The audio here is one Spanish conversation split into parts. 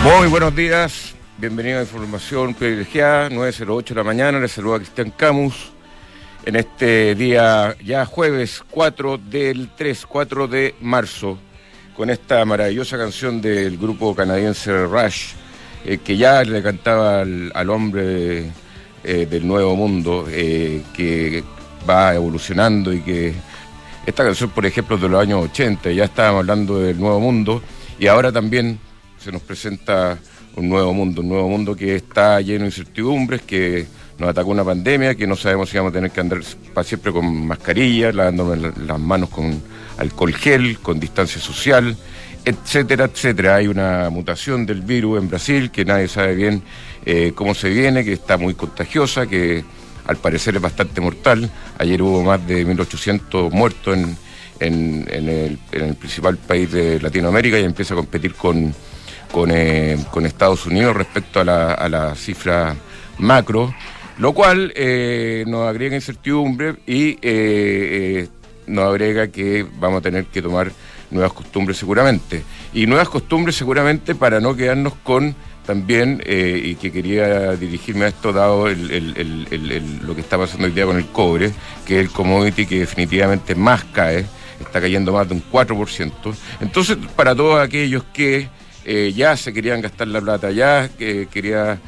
Muy buenos días, bienvenido a Información Privilegiada, 9:08 de la mañana, les saluda Cristian Camus en este día ya jueves 4 de marzo, con esta maravillosa canción del grupo canadiense Rush, que ya le cantaba al hombre del Nuevo Mundo, que va evolucionando y que esta canción, por ejemplo, de los años 80, ya estábamos hablando del Nuevo Mundo y ahora también se nos presenta un nuevo mundo que está lleno de incertidumbres, que nos atacó una pandemia, que no sabemos si vamos a tener que andar para siempre con mascarilla, lavándonos las manos con alcohol gel, con distancia social, etcétera, etcétera. Hay una mutación del virus en Brasil que nadie sabe bien cómo se viene, que está muy contagiosa, que al parecer es bastante mortal. Ayer hubo más de 1.800 muertos en el principal país de Latinoamérica y empieza a competir con Estados Unidos respecto a la cifra macro, lo cual nos agrega incertidumbre y nos agrega que vamos a tener que tomar nuevas costumbres seguramente. Y nuevas costumbres seguramente para no quedarnos con también, y que quería dirigirme a esto dado lo que está pasando hoy día con el cobre, que es el commodity que definitivamente más cae, está cayendo más de un 4%. Entonces, para todos aquellos que ya se querían gastar la plata, ya querían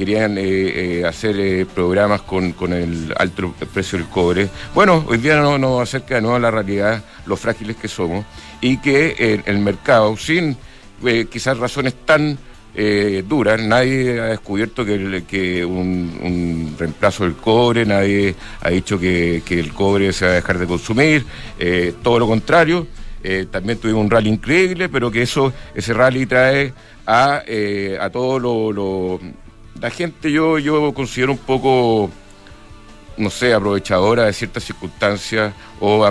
hacer programas con el alto precio del cobre. Bueno, hoy día nos acerca de nuevo a la realidad, los frágiles que somos, y que el mercado, sin quizás razones tan duras, nadie ha descubierto que un reemplazo del cobre, nadie ha dicho que el cobre se va a dejar de consumir, todo lo contrario. También tuvimos un rally increíble, pero que ese rally trae a todo la gente, yo considero un poco, no sé, aprovechadora de ciertas circunstancias o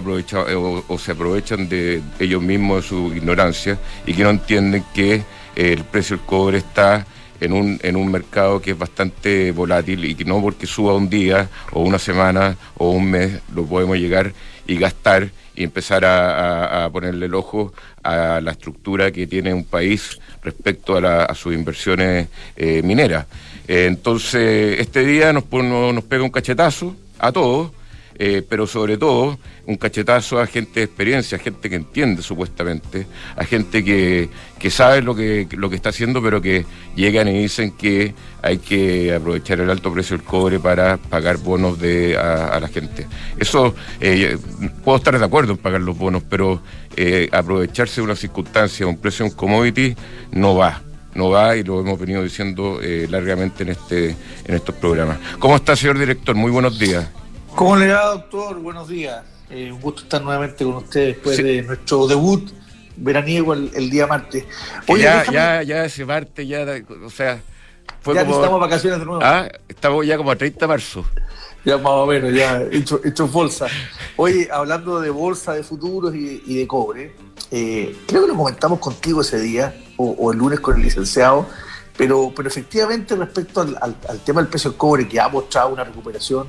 se aprovechan de ellos mismos de su ignorancia y que no entienden que el precio del cobre está en un mercado que es bastante volátil y que no porque suba un día o una semana o un mes lo podemos llegar y gastar y empezar a ponerle el ojo a la estructura que tiene un país respecto a sus inversiones mineras. Entonces, este día nos pega un cachetazo a todos, pero sobre todo un cachetazo a gente de experiencia, a gente que entiende supuestamente, a gente que sabe lo que está haciendo, pero que llegan y dicen que hay que aprovechar el alto precio del cobre para pagar bonos a la gente. Eso, puedo estar de acuerdo en pagar los bonos, pero aprovecharse de una circunstancia, un precio de un commodity, no va, y lo hemos venido diciendo largamente en estos programas. ¿Cómo está, señor director? Muy buenos días. ¿Cómo le va, doctor? Buenos días. Un gusto estar nuevamente con usted después de nuestro debut veraniego el día martes. Oye, ya ese martes, o sea, fue ya como... necesitamos vacaciones de nuevo. Estamos ya como a 30 de marzo. Ya más o menos, ya hecho bolsa. Oye, hablando de bolsa, de futuros y de cobre, creo que lo comentamos contigo ese día, o el lunes con el licenciado, pero efectivamente respecto al tema del precio del cobre, que ha mostrado una recuperación,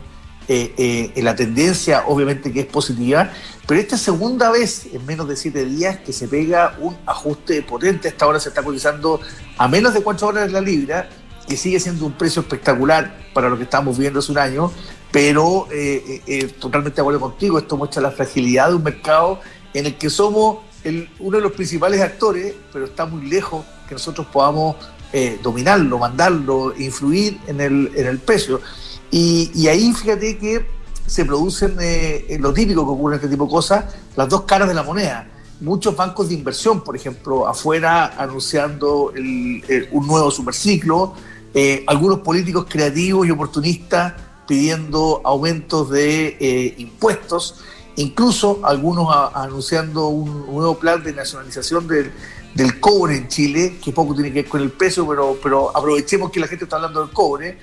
la tendencia obviamente que es positiva, pero esta segunda vez en menos de 7 días que se pega un ajuste potente. Hasta ahora se está cotizando a menos de $4 la libra, que sigue siendo un precio espectacular para lo que estamos viendo hace un año, pero totalmente de acuerdo contigo. Esto muestra la fragilidad de un mercado en el que somos uno de los principales actores, pero está muy lejos que nosotros podamos dominarlo, mandarlo, influir en el precio. Y ahí fíjate que se producen lo típico que ocurre en este tipo de cosas, las dos caras de la moneda. Muchos bancos de inversión, por ejemplo, afuera anunciando un nuevo superciclo, algunos políticos creativos y oportunistas pidiendo aumentos de impuestos, incluso algunos anunciando un nuevo plan de nacionalización del cobre en Chile, que poco tiene que ver con el precio, pero aprovechemos que la gente está hablando del cobre.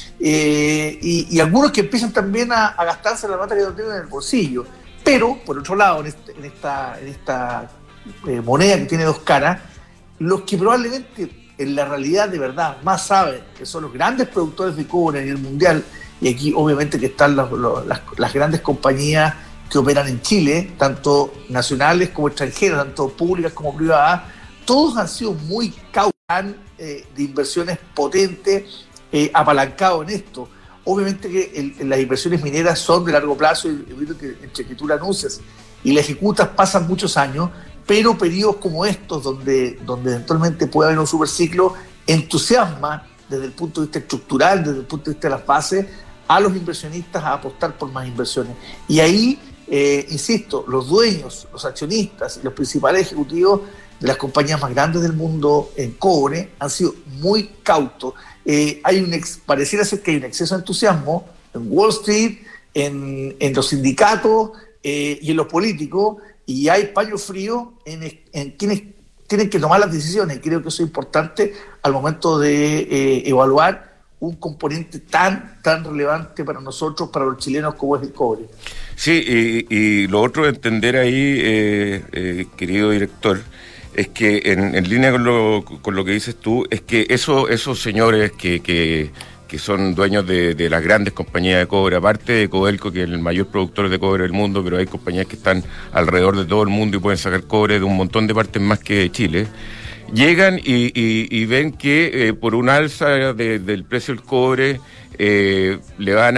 Y algunos que empiezan también a gastarse la plata que no tienen en el bolsillo. Pero, por otro lado, en esta moneda que tiene dos caras, los que probablemente en la realidad de verdad más saben, que son los grandes productores de cobre a nivel mundial, y aquí obviamente que están las grandes compañías que operan en Chile, tanto nacionales como extranjeras, tanto públicas como privadas, todos han sido muy cautos de inversiones potentes, apalancados en esto. Obviamente que las inversiones mineras son de largo plazo, y entre que tú la anuncias y la ejecutas pasan muchos años, pero periodos como estos, donde eventualmente puede haber un superciclo, entusiasma desde el punto de vista estructural, desde el punto de vista de las bases, a los inversionistas a apostar por más inversiones. Y ahí, insisto, los dueños, los accionistas y los principales ejecutivos de las compañías más grandes del mundo en cobre han sido muy cautos. Pareciera ser que hay un exceso de entusiasmo en Wall Street, en los sindicatos y en los políticos, y hay paño frío en quienes tienen que tomar las decisiones. Creo que eso es importante al momento de evaluar un componente tan relevante para nosotros, para los chilenos, como es el cobre. Sí, y lo otro de entender ahí, querido director, es que en línea con lo que dices tú, es que esos señores que son dueños de las grandes compañías de cobre, aparte de Codelco, que es el mayor productor de cobre del mundo, pero hay compañías que están alrededor de todo el mundo y pueden sacar cobre de un montón de partes más que de Chile, llegan y ven que por un alza del precio del cobre le van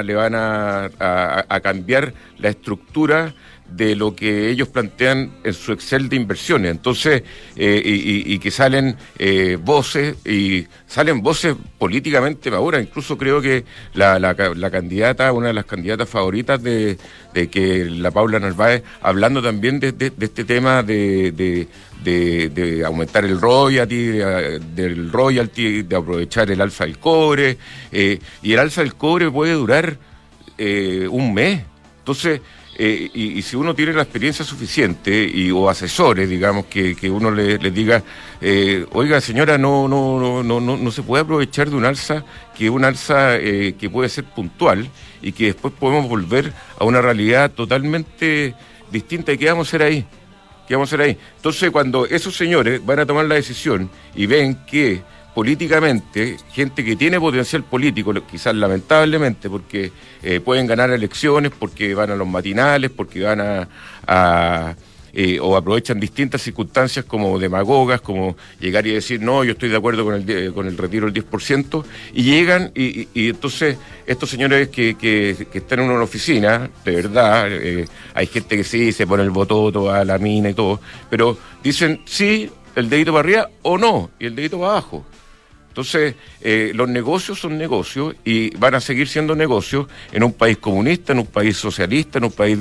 a cambiar la estructura de lo que ellos plantean en su Excel de inversiones. Entonces, y que salen voces políticamente maduras. Incluso creo que la candidata, una de las candidatas favoritas de que la Paula Narváez, hablando también de este tema de aumentar el royalty, de aprovechar el alza del cobre, y el alza del cobre puede durar un mes. Entonces, y si uno tiene la experiencia suficiente o asesores, digamos, que uno les diga, oiga señora, no se puede aprovechar de un alza que puede ser puntual y que después podemos volver a una realidad totalmente distinta. ¿Y qué vamos a hacer ahí? Entonces, cuando esos señores van a tomar la decisión y ven que políticamente, gente que tiene potencial político, quizás lamentablemente, porque pueden ganar elecciones, porque van a los matinales, porque van o aprovechan distintas circunstancias como demagogas, como llegar y decir, no, yo estoy de acuerdo con el retiro del 10%, y llegan, y entonces estos señores que están en una oficina, de verdad, hay gente que sí, se pone el bototo a la mina y todo, pero dicen sí, el dedito para arriba, o no, y el dedito para abajo. Entonces, los negocios son negocios y van a seguir siendo negocios en un país comunista, en un país socialista, en un país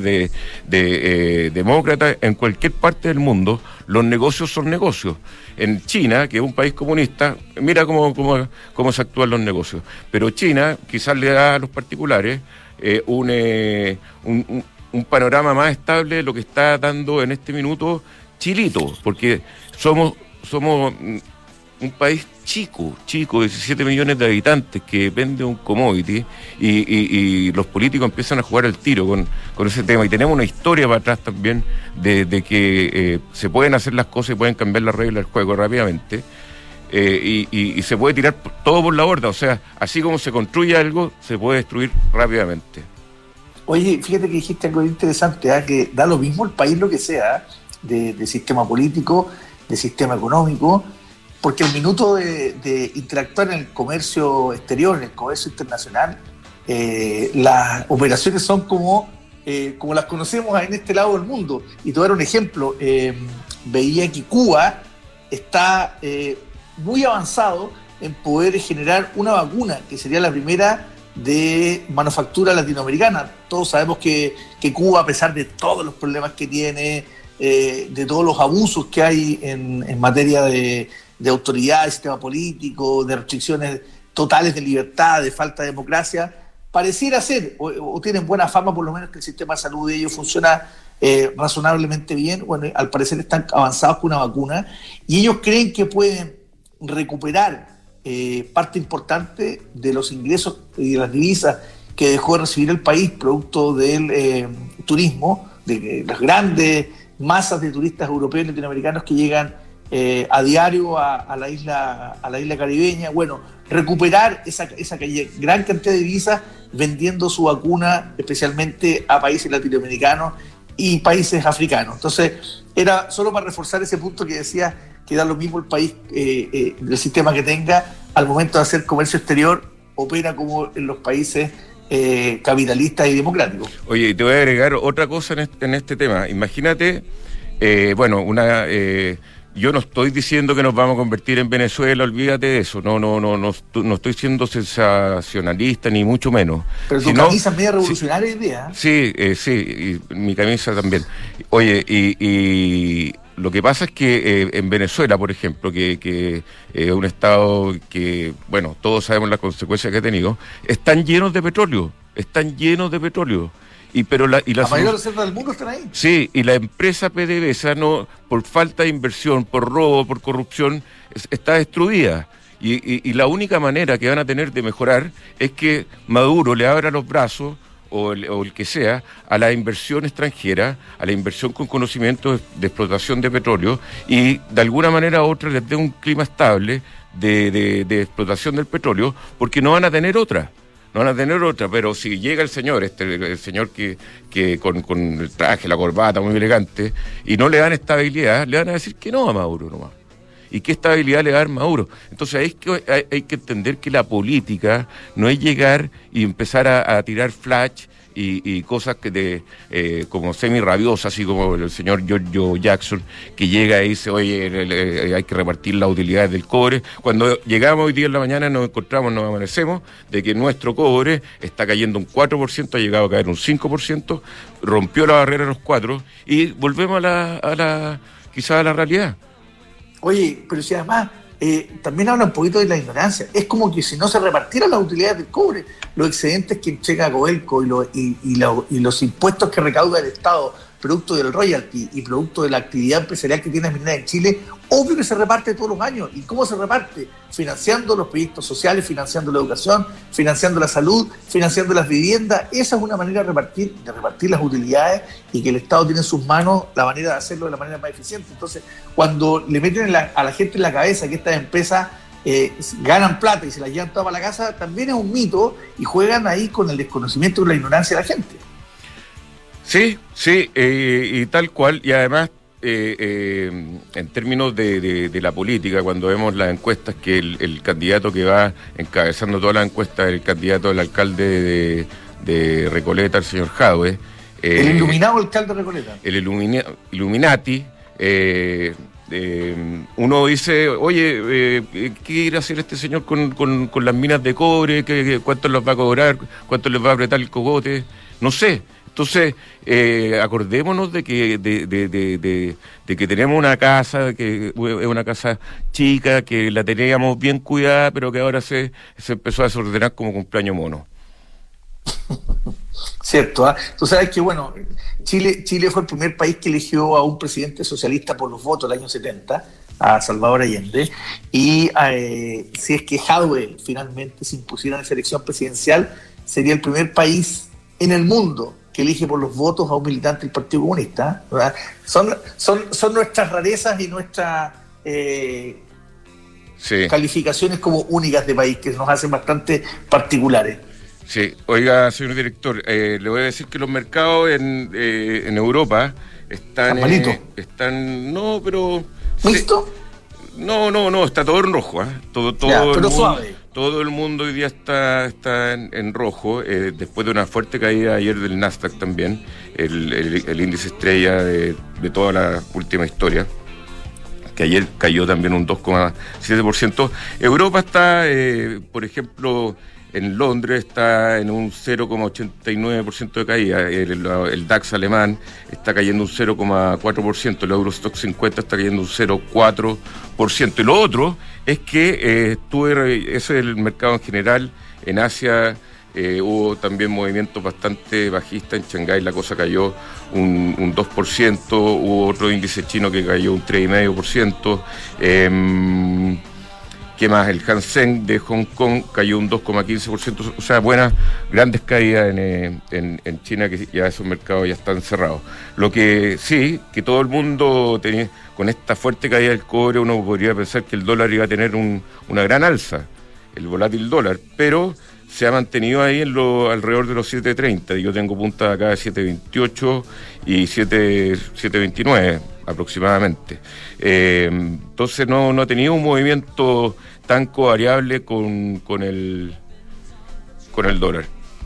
demócrata, en cualquier parte del mundo, los negocios son negocios. En China, que es un país comunista, mira cómo se actúan los negocios. Pero China quizás le da a los particulares un panorama más estable de lo que está dando en este minuto Chilito, porque somos un país chico, 17 millones de habitantes, que depende de un commodity, y los políticos empiezan a jugar al tiro con ese tema, y tenemos una historia para atrás también de que se pueden hacer las cosas y pueden cambiar las reglas del juego rápidamente, y se puede tirar todo por la borda. O sea, así como se construye algo, se puede destruir rápidamente. Oye, fíjate que dijiste algo interesante, que da lo mismo el país lo que sea, de sistema político, de sistema económico, porque el minuto de interactuar en el comercio exterior, en el comercio internacional, las operaciones son como las conocemos en este lado del mundo. Y te voy a dar un ejemplo. Veía que Cuba está muy avanzado en poder generar una vacuna, que sería la primera de manufactura latinoamericana. Todos sabemos que Cuba, a pesar de todos los problemas que tiene, de todos los abusos que hay en materia de autoridad, de sistema político, de restricciones totales de libertad, de falta de democracia, pareciera ser, o tienen buena fama, por lo menos, que el sistema de salud de ellos funciona razonablemente bien. Bueno, al parecer están avanzados con una vacuna, y ellos creen que pueden recuperar parte importante de los ingresos y de las divisas que dejó de recibir el país producto del turismo, de las grandes masas de turistas europeos y latinoamericanos que llegan a diario a la isla caribeña. Bueno, recuperar esa gran cantidad de divisas vendiendo su vacuna especialmente a países latinoamericanos y países africanos. Entonces, era solo para reforzar ese punto que decía que da lo mismo el país, el sistema que tenga, al momento de hacer comercio exterior, opera como en los países capitalistas y democráticos. Oye, te voy a agregar otra cosa en este tema. Imagínate, yo no estoy diciendo que nos vamos a convertir en Venezuela, olvídate de eso. No estoy siendo sensacionalista, ni mucho menos. Pero tu camisa es media revolucionaria hoy día. Sí, y mi camisa también. Oye, y lo que pasa es que en Venezuela, por ejemplo, que es un estado que, bueno, todos sabemos las consecuencias que ha tenido, están llenos de petróleo. La mayor reserva del mundo están ahí. Sí, y la empresa PDVSA, por falta de inversión, por robo, por corrupción, está destruida. Y la única manera que van a tener de mejorar es que Maduro le abra los brazos, o el que sea, a la inversión extranjera, a la inversión con conocimiento de explotación de petróleo, y de alguna manera u otra les dé un clima estable de explotación del petróleo, porque no van a tener otra. Pero si llega el señor que con el traje, la corbata muy elegante, y no le dan estabilidad, le van a decir que no a Maduro nomás. ¿Y qué estabilidad le va a dar Maduro? Entonces hay que entender que la política no es llegar y empezar a tirar flash y cosas como semi-rabiosas, así como el señor Giorgio Jackson, que llega y dice, oye, hay que repartir las utilidades del cobre. Cuando llegamos hoy día en la mañana nos amanecemos de que nuestro cobre está cayendo un 4%, ha llegado a caer un 5%, rompió la barrera de los 4%, y volvemos quizás a la realidad. Oye, pero si además también habla un poquito de la ignorancia. Es como que si no se repartieran las utilidades del cobre, los excedentes que entrega Codelco y los impuestos que recauda el Estado, producto del royalty y producto de la actividad empresarial que tiene la minera en Chile, obvio que se reparte todos los años. ¿Y cómo se reparte? Financiando los proyectos sociales, financiando la educación, financiando la salud, financiando las viviendas. Esa es una manera de repartir las utilidades, y que el Estado tiene en sus manos la manera de hacerlo de la manera más eficiente. Entonces, cuando le meten a la gente en la cabeza que estas empresas ganan plata y se las llevan todas para la casa, también es un mito, y juegan ahí con el desconocimiento y la ignorancia de la gente. Sí, y tal cual, y además en términos de la política, cuando vemos las encuestas, que el candidato que va encabezando todas las encuestas, el candidato del alcalde de Recoleta, el señor Jadwe, el iluminado alcalde de Recoleta. El Illuminati, uno dice, oye, ¿qué quiere hacer este señor con las minas de cobre? ¿Cuánto les va a cobrar? ¿Cuánto les va a apretar el cogote? No sé. Entonces, acordémonos de que tenemos una casa, que es una casa chica, que la teníamos bien cuidada, pero que ahora se empezó a desordenar como cumpleaños mono. Cierto, ¿eh? Tú sabes que, bueno, Chile fue el primer país que eligió a un presidente socialista por los votos el año 70, a Salvador Allende, y si es que Jadwe finalmente se impusiera en esa elección presidencial, sería el primer país en el mundo que elige por los votos a un militante del Partido Comunista, ¿verdad? Son nuestras rarezas y nuestras calificaciones como únicas de país, que nos hacen bastante particulares. Sí, oiga, señor director, le voy a decir que los mercados en Europa están... No, pero... ¿Mixto? No, está todo en rojo, ¿eh? Pero suave. Todo el mundo hoy día está en rojo, después de una fuerte caída ayer del Nasdaq también, el índice estrella de toda la última historia, que ayer cayó también un 2,7%. Europa está, por ejemplo, en Londres está en un 0,89% de caída, el DAX alemán está cayendo un 0,4%, el Eurostock 50 está cayendo un 0,4%. Y lo otro es que ese es el mercado en general. En Asia hubo también movimientos bastante bajistas. En Shanghái la cosa cayó un 2%, hubo otro índice chino que cayó un 3,5%. ¿Qué más? El Hang de Hong Kong cayó un 2,15%, o sea, grandes caídas en China, que ya esos mercados ya están cerrados. Lo que sí, que todo el mundo tenía, con esta fuerte caída del cobre, uno podría pensar que el dólar iba a tener una gran alza, el volátil dólar, pero se ha mantenido ahí alrededor de los 7.30, yo tengo puntas acá de 7.28 y 7.29, aproximadamente. Entonces no ha tenido un movimiento tan covariable con el dólar.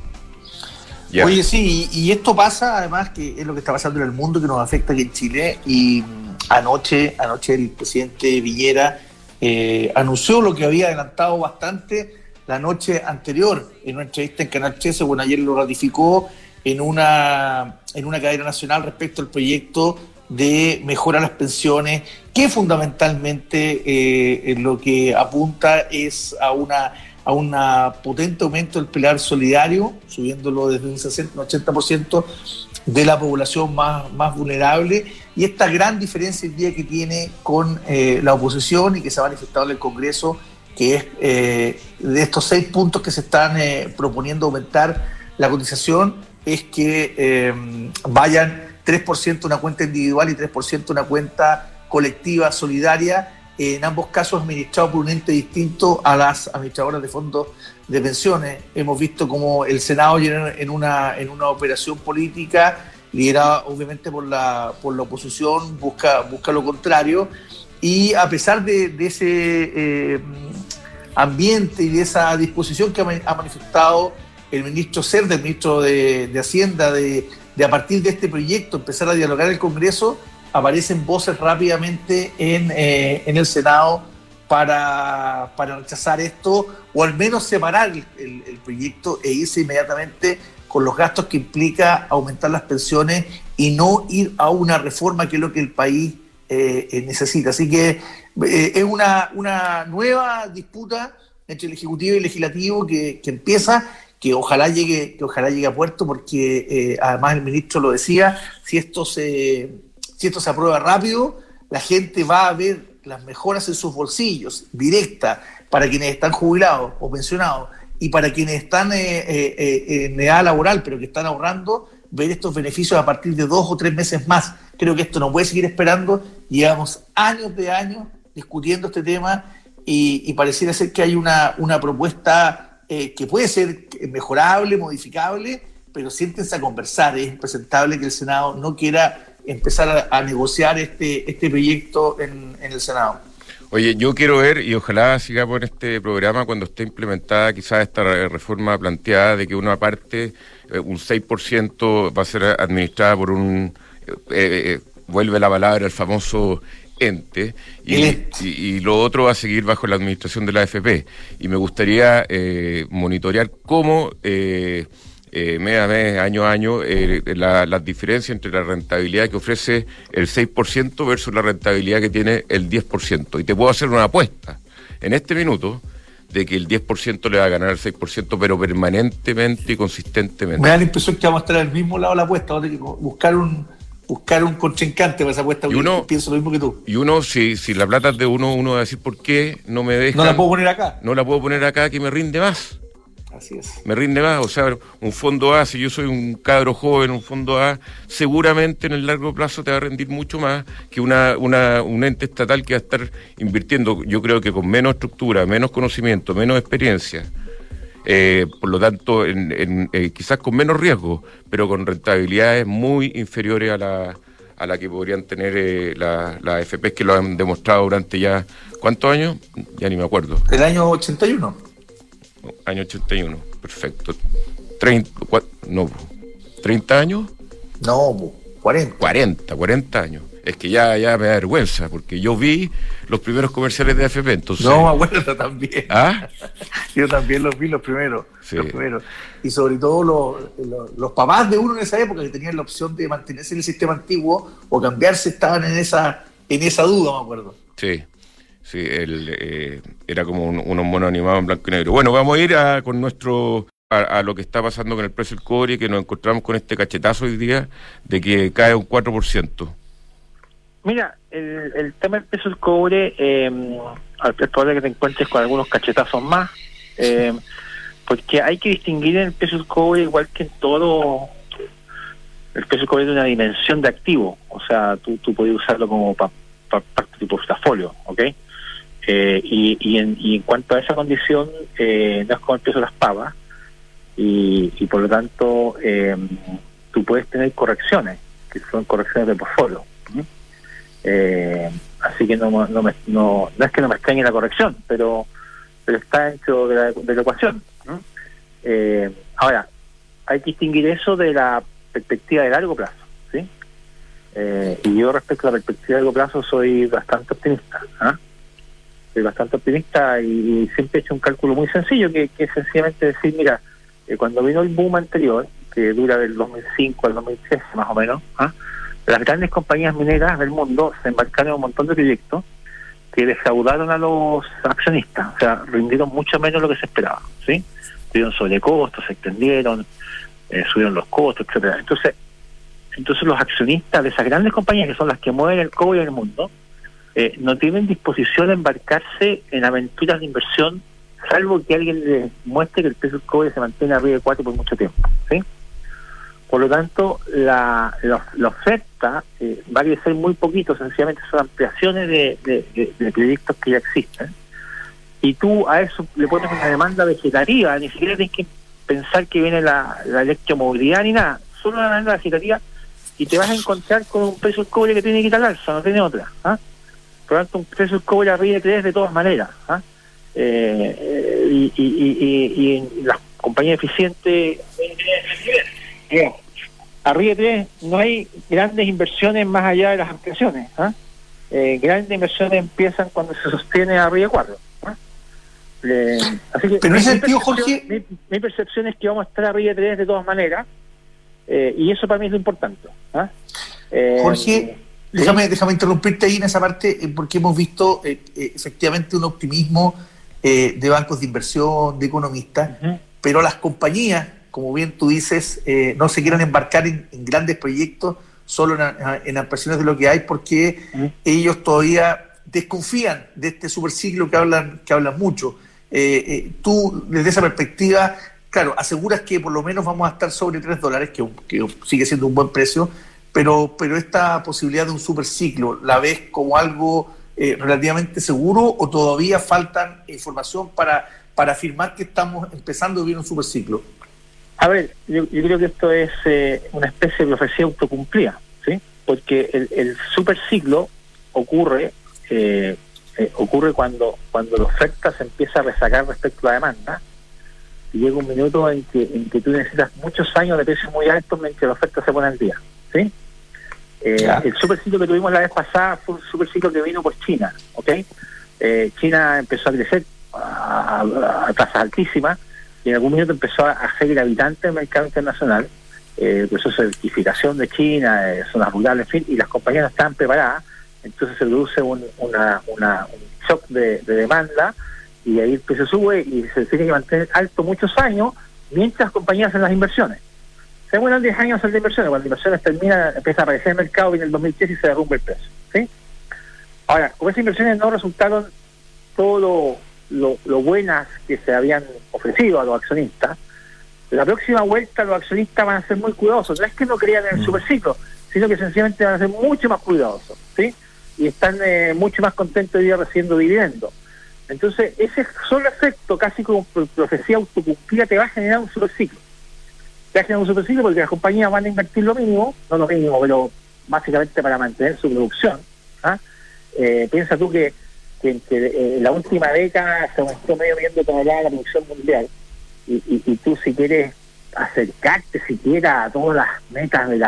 Ya. Oye, sí, y esto pasa además, que es lo que está pasando en el mundo, que nos afecta aquí en Chile, y anoche el presidente Piñera anunció lo que había adelantado bastante la noche anterior en una entrevista en Canal 13. Bueno, ayer lo ratificó en una cadena nacional respecto al proyecto de mejora a las pensiones, que fundamentalmente lo que apunta es a un potente aumento del pilar solidario, subiéndolo desde un 60 a un 80% de la población más vulnerable, y esta gran diferencia el día que tiene con la oposición y que se ha manifestado en el Congreso, que es de estos 6 puntos que se están proponiendo aumentar la cotización, es que vayan 3% una cuenta individual y 3% una cuenta colectiva solidaria, en ambos casos administrado por un ente distinto a las administradoras de fondos de pensiones. Hemos visto como el Senado en una operación política liderada obviamente por la oposición busca lo contrario, y a pesar de ese ambiente y de esa disposición que ha manifestado el ministro Cerda, el ministro de Hacienda, de a partir de este proyecto empezar a dialogar en el Congreso, aparecen voces rápidamente en el Senado para rechazar esto, o al menos separar el proyecto e irse inmediatamente con los gastos que implica aumentar las pensiones y no ir a una reforma, que es lo que el país necesita. Así que es una nueva disputa entre el Ejecutivo y el Legislativo que empieza, que ojalá llegue a puerto, porque además el ministro lo decía, si esto se aprueba rápido, la gente va a ver las mejoras en sus bolsillos, directas, para quienes están jubilados o pensionados, y para quienes están en edad laboral, pero que están ahorrando, ver estos beneficios a partir de 2 o 3 meses más. Creo que esto no puede seguir esperando. Llevamos años discutiendo este tema, y pareciera ser que hay una propuesta que puede ser mejorable, modificable, pero siéntense a conversar. Es impresentable que el Senado no quiera empezar a negociar este proyecto en el Senado. Oye, yo quiero ver, y ojalá sigamos en este programa cuando esté implementada quizás esta reforma planteada, de que una parte, un 6%, va a ser administrada por vuelve la palabra, el famoso ente, y lo otro va a seguir bajo la administración de la AFP. Y me gustaría monitorear cómo mes a mes, año a año, las diferencias entre la rentabilidad que ofrece el 6% versus la rentabilidad que tiene el 10%. Y te puedo hacer una apuesta en este minuto de que el 10% le va a ganar al 6%, pero permanentemente y consistentemente. Me da la impresión que vamos a estar al mismo lado de la apuesta. Vamos a tener que buscar un contrincante para esa apuesta. Pienso lo mismo que tú. Y uno, si la plata es de uno va a decir, ¿por qué no me deja? No la puedo poner acá. No la puedo poner acá, que me rinde más. Así es. Me rinde más. O sea, un fondo A, si yo soy un cabro joven, un fondo A, seguramente en el largo plazo te va a rendir mucho más que un ente estatal que va a estar invirtiendo, yo creo que con menos estructura, menos conocimiento, menos experiencia. Por lo tanto, quizás con menos riesgo, pero con rentabilidades muy inferiores a la que podrían tener las AFPs, que lo han demostrado durante ya, ¿cuántos años? Ya ni me acuerdo. El año 81. Año 81, perfecto. 30 años. No, 40 años. Es que ya me da vergüenza, porque yo vi los primeros comerciales de AFP, entonces... No, me acuerdo también. ¿Ah? Yo también los vi los primeros. Sí. Y sobre todo los papás de uno en esa época, que tenían la opción de mantenerse en el sistema antiguo o cambiarse, estaban en esa duda, me acuerdo. Sí, era como unos monos animados en blanco y negro. Bueno, vamos a ir a lo que está pasando con el precio del cobre, que nos encontramos con este cachetazo hoy día de que cae un 4%. Mira, el tema del precio del cobre, es probable que te encuentres con algunos cachetazos más, porque hay que distinguir en el precio del cobre, igual que en todo, el precio del cobre es una dimensión de activo. O sea, tú puedes usarlo como parte de tu portafolio, ¿ok? Y en cuanto a esa condición, no es como el precio de las papas, y por lo tanto tú puedes tener correcciones, que son correcciones de portfolio. Así que no es que no me extrañe la corrección, pero está dentro de la ecuación, ¿no? Ahora, hay que distinguir eso de la perspectiva de largo plazo, ¿sí? Y yo respecto a la perspectiva de largo plazo soy bastante optimista, ¿ah? Soy bastante optimista y siempre he hecho un cálculo muy sencillo, que es sencillamente decir, mira, cuando vino el boom anterior, que dura del 2005 al 2013 más o menos, ¿ah? Las grandes compañías mineras del mundo se embarcaron en un montón de proyectos que defraudaron a los accionistas, o sea, rindieron mucho menos de lo que se esperaba, ¿sí? Tuvieron sobrecostos, se extendieron, subieron los costos, etcétera. Entonces los accionistas de esas grandes compañías, que son las que mueven el cobre en el mundo, no tienen disposición a embarcarse en aventuras de inversión, salvo que alguien les muestre que el precio del cobre se mantiene arriba de 4 por mucho tiempo, ¿sí? Por lo tanto, la oferta va a crecer muy poquito, sencillamente son ampliaciones de proyectos que ya existen. Y tú a eso le pones una demanda vegetativa, ni siquiera tienes que pensar que viene la electromovilidad ni nada, solo una demanda vegetativa, y te vas a encontrar con un precio del cobre que tiene que ir al alza, no tiene otra, ¿ah? Por lo tanto, un precio del cobre arriba de 3 de todas maneras, ¿ah? Y las compañías eficientes, arriba de 3 no hay grandes inversiones más allá de las ampliaciones, ¿ah? Grandes inversiones empiezan cuando se sostiene arriba de 4, ¿ah? Así que, pero en ese sentido, Jorge, mi percepción es que vamos a estar arriba de 3 de todas maneras, y eso para mí es lo importante, ¿ah? Jorge, déjame interrumpirte ahí en esa parte, porque hemos visto efectivamente un optimismo de bancos de inversión, de economistas, pero las compañías, como bien tú dices, no se quieran embarcar en grandes proyectos, solo en ampliaciones de lo que hay, porque ellos todavía desconfían de este superciclo que hablan mucho. Tú, desde esa perspectiva, claro, aseguras que por lo menos vamos a estar sobre $3, que sigue siendo un buen precio, pero esta posibilidad de un superciclo, ¿la ves como algo relativamente seguro o todavía faltan información para afirmar que estamos empezando a vivir un superciclo? A ver, yo creo que esto es una especie de profecía autocumplida, ¿sí? Porque el superciclo ocurre cuando la oferta se empieza a rezagar respecto a la demanda, y llega un minuto en que tú necesitas muchos años de precios muy altos mientras la oferta se pone al día, ¿sí? El superciclo que tuvimos la vez pasada fue un superciclo que vino por China, ¿ok? China empezó a crecer a tasas altísimas, y en algún momento empezó a ser gravitante del mercado internacional, proceso de certificación de China, zonas rurales, en fin, y las compañías no estaban preparadas. Entonces se produce un shock de demanda, y ahí el precio sube y se tiene que mantener alto muchos años mientras las compañías hacen las inversiones. Se demoran 10 años hacer las inversiones, cuando las inversiones terminan, empieza a aparecer en el mercado, viene el 2010 y se derrumba el precio, ¿sí? Ahora, como esas inversiones no resultaron todo lo buenas que se habían ofrecido a los accionistas, la próxima vuelta los accionistas van a ser muy cuidadosos. No es que no crean en el superciclo, sino que sencillamente van a ser mucho más cuidadosos, ¿sí? Y están mucho más contentos de ir recibiendo dividendos. Entonces, ese solo efecto, casi como profecía autocumplida, te va a generar un superciclo. Te va a generar un superciclo porque las compañías van a invertir lo mínimo, no lo mínimo, pero básicamente para mantener su producción, ¿ah? Piensa tú que en la última década se aumentó medio millón de toneladas la producción mundial, y tú, si quieres acercarte siquiera a todas las metas de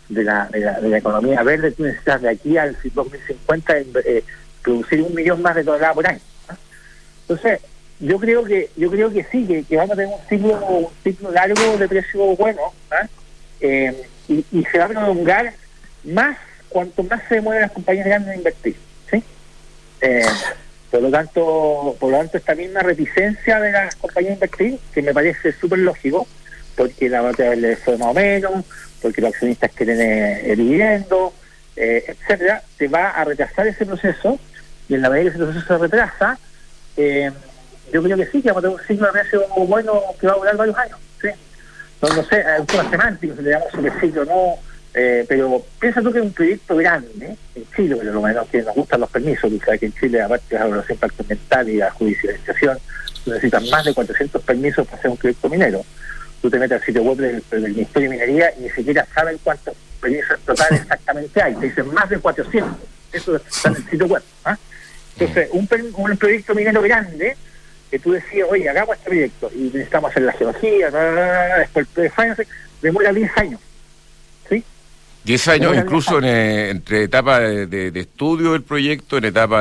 la economía verde, tú necesitas de aquí al 2050 producir 1 millón más de toneladas por año, ¿no? Entonces yo creo que sí, que vamos a tener un ciclo largo de precios buenos, ¿eh? Y se va a prolongar más cuanto más se mueven las compañías grandes a invertir, ¿sí? Por lo tanto esta misma reticencia de las compañías a invertir, que me parece súper lógico, porque la variable fue más o menos, porque los accionistas quieren dividendos, etcétera, te va a retrasar ese proceso, y en la medida que ese proceso se retrasa, yo creo que sí, que vamos a tener un ciclo de precio bueno que va a durar varios años, ¿sí? No sé, hay un tema semántico, se le llama superciclo, no, pero piensa tú que es un proyecto grande en Chile, pero lo menos que nos gustan los permisos, tú sabes que en Chile, aparte de la evaluación de impacto ambiental y la judicialización, tú necesitas más de 400 permisos para hacer un proyecto minero. Tú te metes al sitio web del Ministerio de Minería y ni siquiera saben cuántos permisos totales exactamente hay, te dicen más de 400, eso está en el sitio web. Entonces, un proyecto minero grande, que tú decías, oye, hagamos este proyecto, y necesitamos hacer la geología, después el pre-finance, demora 10 años. ¿Sí? 10 años incluso entre etapa de estudio del proyecto, en etapa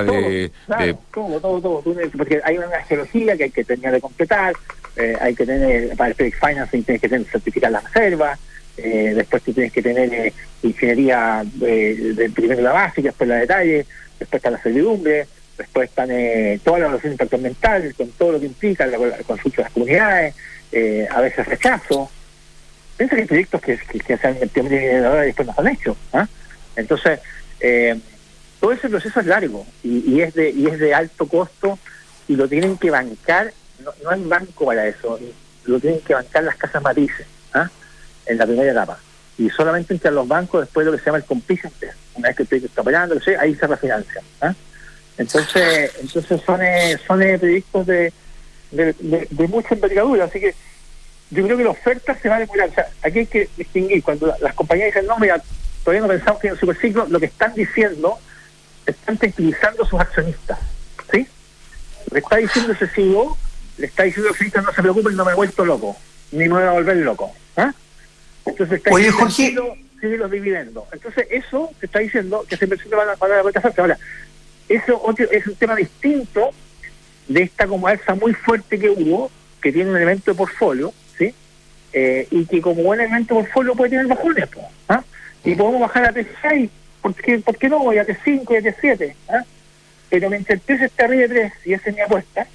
todo. Porque hay una geología que hay que tener de completar, hay que tener, para el project financing tienes que tener certificar las reservas, después tú tienes que tener ingeniería de primero la básica, después la detalle, después está la servidumbre, después están toda la evaluación de impacto ambiental, con todo lo que implica, la consulta de las comunidades, a veces rechazo. Piensa que hay proyectos que se han metido y después no se han hecho. Entonces, todo ese proceso es largo y es de alto costo y lo tienen que bancar, no hay banco para eso, lo tienen que bancar las casas matrices en la primera etapa. Y solamente entran los bancos después de lo que se llama el completion test. Una vez que el proyecto está operando, ahí se refinancia. Entonces son proyectos de mucha envergadura, así que yo creo que la oferta se va a demorar. O sea, aquí hay que distinguir, cuando las compañías dicen, no, mira, todavía no pensamos que en el superciclo, lo que están diciendo, están tranquilizando a sus accionistas, ¿sí? Le está diciendo ese CEO, le está diciendo a los accionistas, no se preocupen, no me he vuelto loco, ni me voy a volver loco. Entonces está diciendo, Jorge, sigue los dividendos. Entonces eso te está diciendo que esa inversión van a rechazarse. Ahora, eso es un tema distinto de esta como alza muy fuerte que hubo, que tiene un elemento de portfolio, ¿sí? Y que como buen elemento de portfolio puede tener bajones, y podemos bajar a T6, ¿por qué no? Y a T5 y a T7, pero mientras el precio esté arriba de 3, y esa es mi apuesta,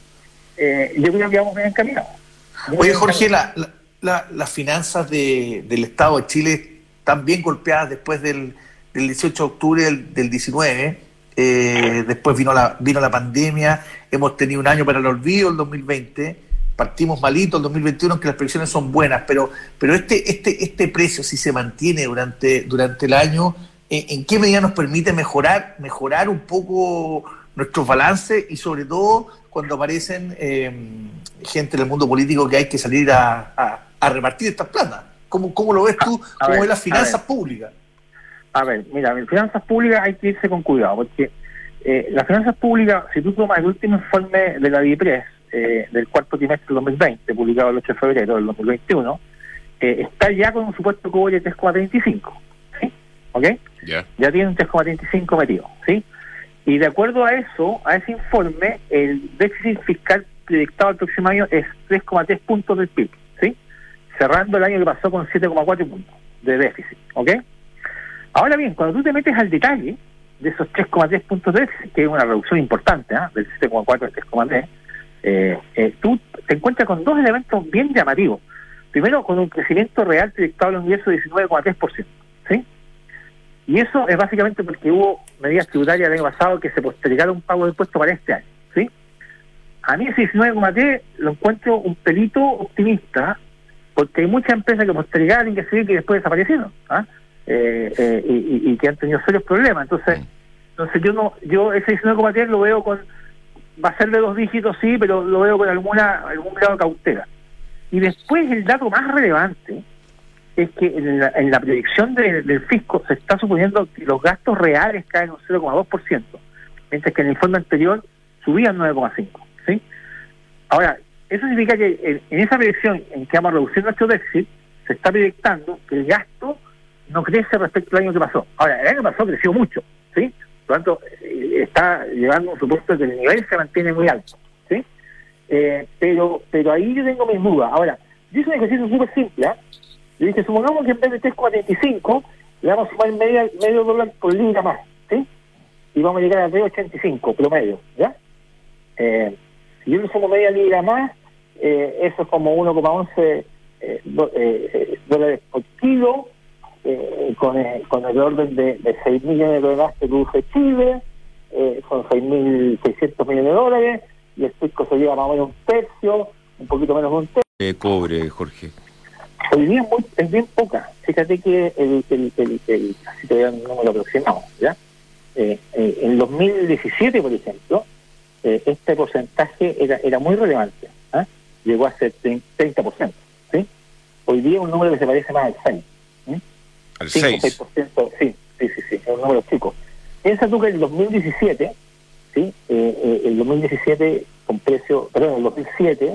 yo creo que vamos bien encaminados. Oye, Jorge, las finanzas del Estado de Chile están bien golpeadas después del 18 de octubre del 19. Después vino la pandemia, hemos tenido un año para el olvido, el 2020, partimos malito el 2021, aunque las previsiones son buenas, pero este precio, si se mantiene durante el año, ¿en qué medida nos permite mejorar un poco nuestros balances y sobre todo cuando aparecen gente en el mundo político que hay que salir a repartir estas plata? ¿Cómo lo ves tú? ¿Cómo ves las finanzas públicas? A ver, mira, en finanzas públicas hay que irse con cuidado, porque las finanzas públicas, si tú tomas el último informe de la DIPRES del cuarto trimestre del 2020, publicado el 8 de febrero del 2021, está ya con un supuesto cobre de 3,35, ¿sí? ¿Ok? Yeah. Ya tiene un 3,35 metido, ¿sí? Y de acuerdo a ese informe, el déficit fiscal proyectado al próximo año es 3,3 puntos del PIB, ¿sí? Cerrando el año que pasó con 7,4 puntos de déficit, ¿ok? Ahora bien, cuando tú te metes al detalle de esos 3,3 puntos de déficit, que es una reducción importante, del 7,4 al 3,3, tú te encuentras con dos elementos bien llamativos. Primero, con un crecimiento real proyectado en ingresos de 19,3%, ¿sí? Y eso es básicamente porque hubo medidas tributarias el año pasado que se postergaron un pago de impuestos para este año, ¿sí? A mí ese 19,3 lo encuentro un pelito optimista, porque hay muchas empresas que postergaron y que después desaparecieron, y que han tenido serios problemas. Entonces yo ese 19,3 lo veo va a ser de 2 dígitos, sí, pero lo veo con algún grado de cautela. Y después el dato más relevante es que en la proyección del fisco se está suponiendo que los gastos reales caen un 0,2%, mientras que en el informe anterior subían 9,5%, ¿sí? Ahora, eso significa que en esa proyección en que vamos a reducir nuestro déficit, se está proyectando que el gasto no crece respecto al año que pasó. Ahora, el año pasado creció mucho, ¿sí? Por lo tanto, está llevando un supuesto que el nivel se mantiene muy alto, ¿sí? Pero ahí yo tengo mis dudas. Ahora, yo hice un ejercicio súper simple, Yo dije, supongamos que en vez de 3,45 le vamos a sumar medio dólar por libra más, ¿sí? Y vamos a llegar a 3,85 promedio, ¿ya? Si yo le sumo media libra más, eso es como 1,11 dólares por kilo, con el orden de 6 millones de dólares que produce Chile, son 6.600 millones de dólares, y el fisco se lleva más o menos un tercio, un poquito menos de un tercio. Cobre, Jorge. Hoy día es bien poca. Fíjate que así te voy a dar un número aproximado, ¿ya? En 2017, por ejemplo, este porcentaje era muy relevante, llegó a ser 30%, ¿sí? Hoy día es un número que se parece más al 6%. ¿Al 6%? 6%, sí, es un número chico. piensa tú que el 2017, ¿sí? El 2017 con precio, perdón, el 2007,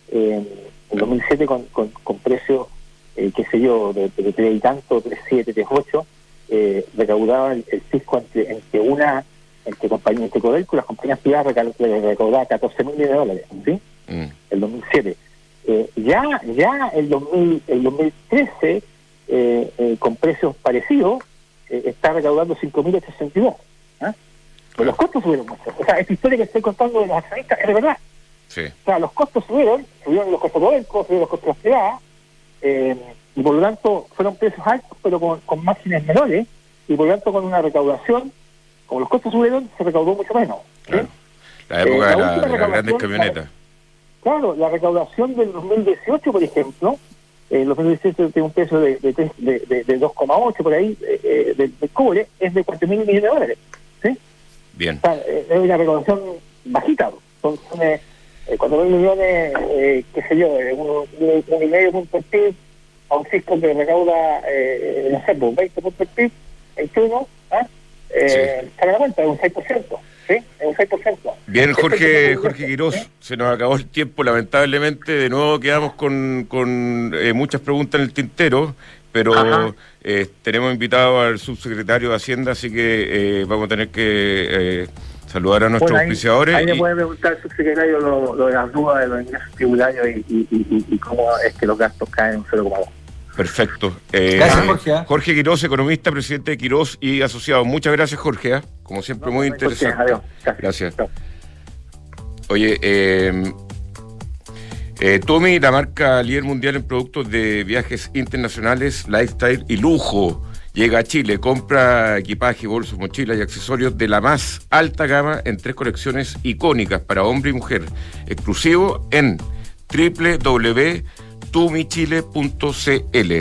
con precio, qué sé yo, de 3 y tanto, 3.7, 3.8, recaudaba el fisco entre compañías, entre Codelco y las compañías privadas recaudaba $14.000 millones, ¿sí? El 2007. Ya el 2013, con precios parecidos, está recaudando 5.862. Pues los costos subieron mucho. O sea, esta historia que estoy contando de los accionistas es de verdad. Sí. O sea, los costos subieron los costos de Codelco, subieron los costos privados, y por lo tanto fueron precios altos, pero con márgenes menores, y por lo tanto con una recaudación, como los costos subieron, se recaudó mucho menos. ¿sí? Claro. La época de las grandes camionetas. Claro, la recaudación del 2018, por ejemplo, el 2018 tiene un precio de 2,8 por ahí, del cobre, es de $4.000 millones de dólares. ¿sí? Bien. O sea, es una recaudación bajita. Son 4.000 millones, qué sé yo, 1,5 puntos del PIB, a un fisco que recauda, no sé, 20 puntos del PIB, 21, para la cuenta, es un 6%. ¿Sí? Es un 6%. Bien, Jorge Quirós, se nos acabó el tiempo, lamentablemente. De nuevo quedamos con muchas preguntas en el tintero, pero tenemos invitado al subsecretario de Hacienda, así que vamos a tener que saludar a nuestros auspiciadores. Ahí le puede preguntar al subsecretario lo de las dudas de los ingresos tributarios y cómo es que los gastos caen en 0,2. Perfecto. Gracias, Jorge. Jorge Quirós, economista, presidente de Quirós y asociados. Muchas gracias, Jorge. Como siempre, muy interesante. Adiós. Gracias. Oye, Tommy, la marca líder mundial en productos de viajes internacionales, lifestyle y lujo, llega a Chile. Compra equipaje, bolsos, mochilas y accesorios de la más alta gama en 3 colecciones icónicas para hombre y mujer. Exclusivo en www.tumichile.cl.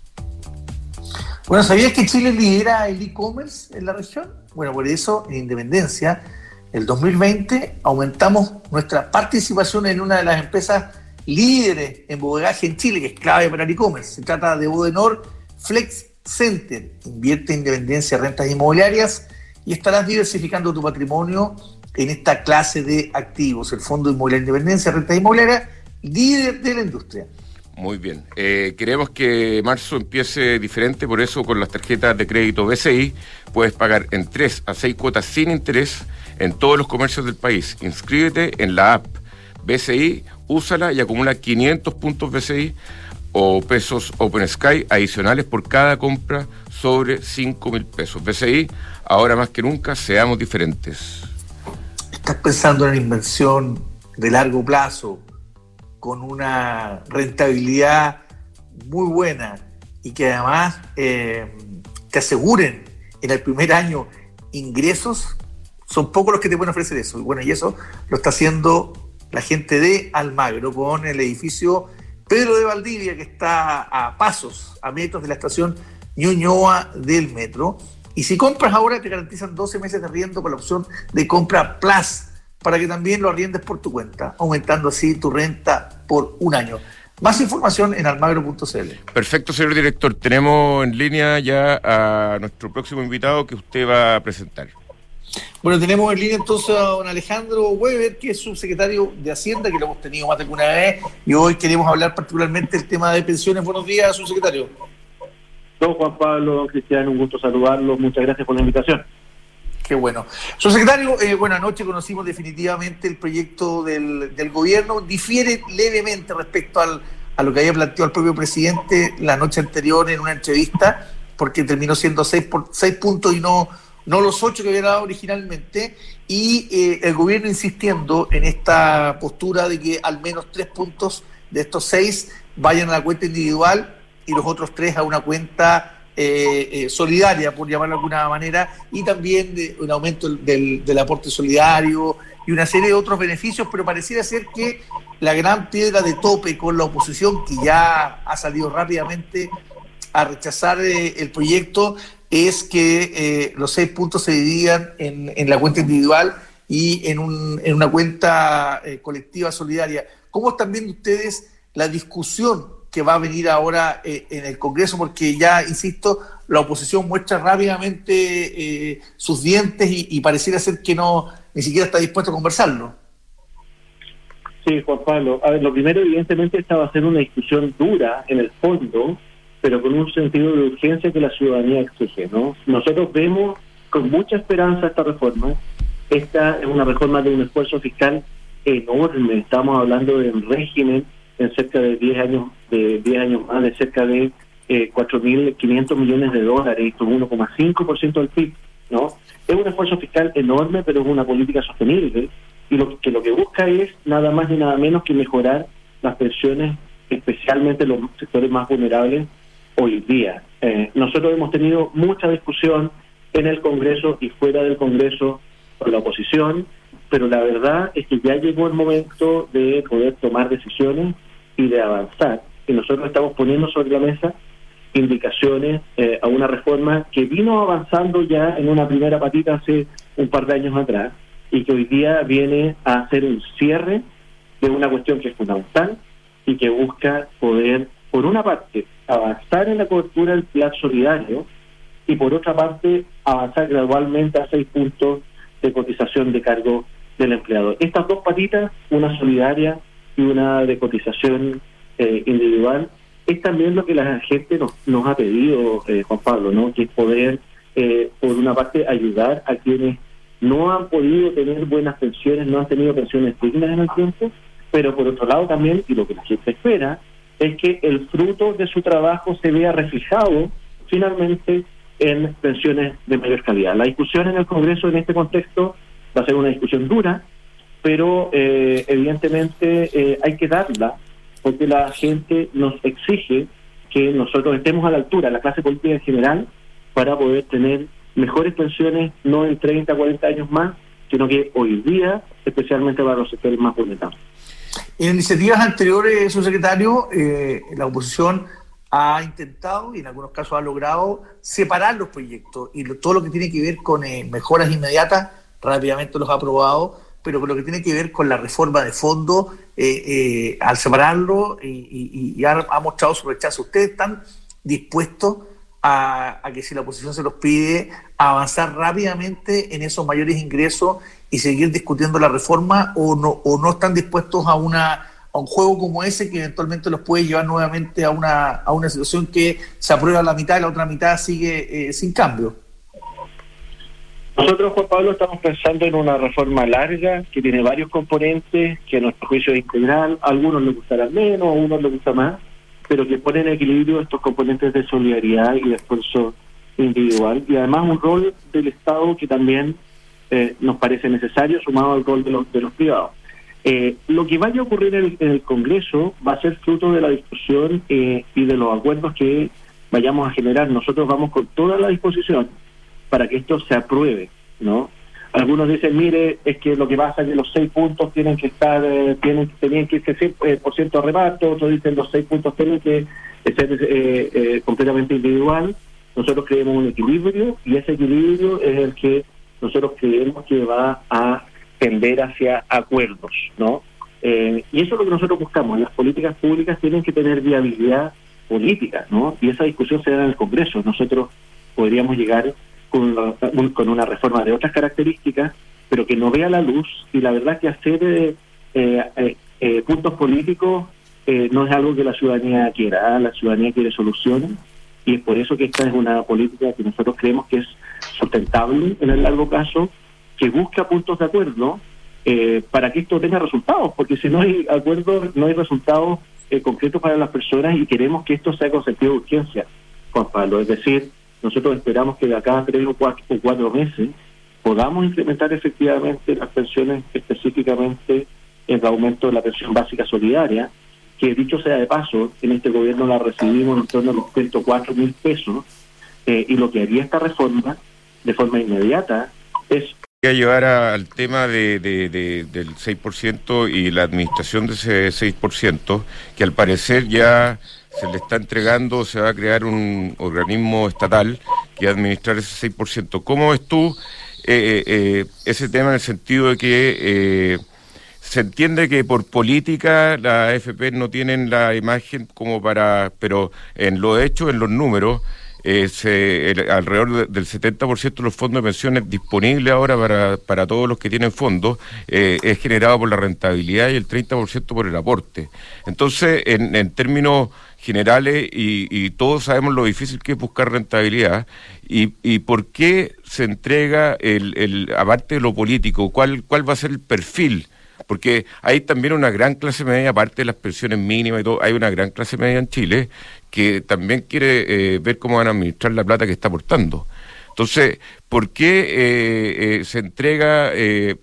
Bueno, ¿sabías que Chile lidera el e-commerce en la región? Bueno, por eso, en Independencia, el 2020 aumentamos nuestra participación en una de las empresas líderes en bodegaje en Chile, que es clave para el e-commerce. Se trata de Bodenor Flex Center. Invierte en Independencia, rentas inmobiliarias, y estarás diversificando tu patrimonio en esta clase de activos. El Fondo Inmobiliario Independencia, rentas inmobiliarias, líder de la industria. Muy bien. Queremos que marzo empiece diferente, por eso con las tarjetas de crédito BCI puedes pagar en 3 a 6 cuotas sin interés en todos los comercios del país. Inscríbete en la app BCI, úsala y acumula 500 puntos BCI o pesos Open Sky adicionales por cada compra sobre 5.000 pesos. BCI, ahora más que nunca, seamos diferentes. ¿Estás pensando en inversión de largo plazo, con una rentabilidad muy buena y que además te aseguren en el primer año ingresos? Son pocos los que te pueden ofrecer eso. Y bueno, y eso lo está haciendo la gente de Almagro con el edificio Pedro de Valdivia, que está a metros de la estación Ñuñoa del metro. Y si compras ahora, te garantizan 12 meses de arriendo con la opción de compra Plus, para que también lo arriendes por tu cuenta, aumentando así tu renta por un año. Más información en almagro.cl. Perfecto, señor director. Tenemos en línea ya a nuestro próximo invitado que usted va a presentar. Bueno, tenemos en línea entonces a don Alejandro Weber, que es subsecretario de Hacienda, que lo hemos tenido más de una vez, y hoy queremos hablar particularmente del tema de pensiones. Buenos días, subsecretario. Don Juan Pablo, don Cristiano, un gusto saludarlos. Muchas gracias por la invitación. Qué bueno. Subsecretario, bueno, anoche conocimos definitivamente el proyecto del gobierno. Difiere levemente respecto a lo que había planteado el propio presidente la noche anterior en una entrevista, porque terminó siendo 6 puntos y no los 8 que había dado originalmente, y el gobierno insistiendo en esta postura de que al menos 3 puntos de estos 6 vayan a la cuenta individual y los otros 3 a una cuenta solidaria, por llamarlo de alguna manera, y también de un aumento del aporte solidario y una serie de otros beneficios, pero pareciera ser que la gran piedra de tope con la oposición, que ya ha salido rápidamente a rechazar el proyecto, es que los 6 puntos se dividan en la cuenta individual y en una cuenta colectiva solidaria. ¿Cómo están viendo ustedes la discusión que va a venir ahora en el Congreso, porque ya, insisto, la oposición muestra rápidamente sus dientes y pareciera ser que no ni siquiera está dispuesto a conversarlo. Sí, Juan Pablo. A ver, lo primero, evidentemente, esta va a ser una discusión dura en el fondo, pero con un sentido de urgencia que la ciudadanía exige, ¿no? Nosotros vemos con mucha esperanza esta reforma. Esta es una reforma de un esfuerzo fiscal enorme. Estamos hablando de un régimen en cerca de 10 años más, de cerca de 4.500 millones de dólares, esto es 1,5% del PIB, ¿no? Es un esfuerzo fiscal enorme, pero es una política sostenible, y lo que busca es nada más ni nada menos que mejorar las pensiones, especialmente los sectores más vulnerables hoy día. Nosotros hemos tenido mucha discusión en el Congreso y fuera del Congreso con la oposición, pero la verdad es que ya llegó el momento de poder tomar decisiones y de avanzar. Y nosotros estamos poniendo sobre la mesa indicaciones a una reforma que vino avanzando ya en una primera patita hace un par de años atrás y que hoy día viene a hacer un cierre de una cuestión que es fundamental y que busca poder, por una parte, avanzar en la cobertura del plan solidario y por otra parte, avanzar gradualmente a 6 puntos de cotización de cargo del empleador. Estas dos patitas, una solidaria y una de cotización individual, es también lo que la gente nos ha pedido, Juan Pablo, ¿no? Que es poder, por una parte, ayudar a quienes no han podido tener buenas pensiones, no han tenido pensiones dignas en el tiempo, pero por otro lado también, y lo que la gente espera, es que el fruto de su trabajo se vea reflejado finalmente en pensiones de mayor calidad. La discusión en el Congreso en este contexto va a ser una discusión dura, pero evidentemente hay que darla, porque la gente nos exige que nosotros estemos a la altura, la clase política en general, para poder tener mejores pensiones, no en 30, 40 años más, sino que hoy día, especialmente para los sectores más vulnerables. En iniciativas anteriores, subsecretario, la oposición ha intentado y en algunos casos ha logrado separar los proyectos y todo lo que tiene que ver con mejoras inmediatas, rápidamente los ha aprobado, pero con lo que tiene que ver con la reforma de fondo, al separarlo y ha mostrado su rechazo. ¿Ustedes están dispuestos a que, si la oposición se los pide, a avanzar rápidamente en esos mayores ingresos y seguir discutiendo la reforma, o no están dispuestos a un juego como ese que eventualmente los puede llevar nuevamente a una situación que se aprueba la mitad y la otra mitad sigue sin cambio? Nosotros, Juan Pablo, estamos pensando en una reforma larga que tiene varios componentes, que a nuestro juicio es integral. A algunos les gustará menos, a unos les gusta más, pero que pone en equilibrio estos componentes de solidaridad y de esfuerzo individual, y además un rol del Estado que también nos parece necesario, sumado al rol de los privados. Lo que vaya a ocurrir en el Congreso va a ser fruto de la discusión y de los acuerdos que vayamos a generar. Nosotros vamos con toda la disposición para que esto se apruebe, ¿no? Algunos dicen, mire, es que lo que pasa es que los 6 puntos tienen que estar, tenían que irse 100% a reparto. Otros dicen los 6 puntos tienen que ser completamente individual. Nosotros creemos un equilibrio, y ese equilibrio es el que nosotros creemos que va a tender hacia acuerdos, ¿no? Y eso es lo que nosotros buscamos. Las políticas públicas tienen que tener viabilidad política, ¿no? Y esa discusión se da en el Congreso. Nosotros podríamos llegar con una reforma de otras características, pero que no vea la luz, y la verdad que hacer puntos políticos no es algo que la ciudadanía quiera. La ciudadanía quiere soluciones, y es por eso que esta es una política que nosotros creemos que es sustentable en el largo plazo, que busca puntos de acuerdo para que esto tenga resultados, porque si no hay acuerdo, no hay resultados concretos para las personas, y queremos que esto sea con sentido de urgencia, Juan Pablo. Es decir, nosotros esperamos que de acá a 3 o 4 meses podamos implementar efectivamente las pensiones, específicamente el aumento de la pensión básica solidaria, que dicho sea de paso, en este gobierno la recibimos en torno a los 104.000 pesos, y lo que haría esta reforma de forma inmediata es llevar al tema del 6% y la administración de ese 6%, que al parecer ya se le está entregando, se va a crear un organismo estatal que va a administrar ese 6%. ¿Cómo ves tú ese tema, en el sentido de que Se entiende que por política las AFP no tienen la imagen pero en lo hecho, en los números, alrededor del 70% de los fondos de pensiones disponibles ahora para todos los que tienen fondos es generado por la rentabilidad y el 30% por el aporte. Entonces, en términos generales, y todos sabemos lo difícil que es buscar rentabilidad, y por qué se entrega, aparte de lo político, cuál va a ser el perfil. Porque hay también una gran clase media, aparte de las pensiones mínimas y todo, hay una gran clase media en Chile que también quiere ver cómo van a administrar la plata que está aportando. Entonces, ¿por qué se entrega,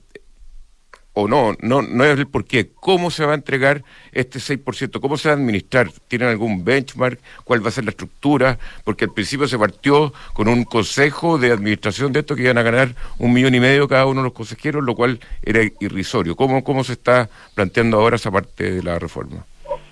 o no es el por qué, cómo se va a entregar este 6%, cómo se va a administrar? ¿Tienen algún benchmark? ¿Cuál va a ser la estructura? Porque al principio se partió con un consejo de administración de esto que iban a ganar 1,5 millones cada uno de los consejeros, lo cual era irrisorio. ¿Cómo se está planteando ahora esa parte de la reforma?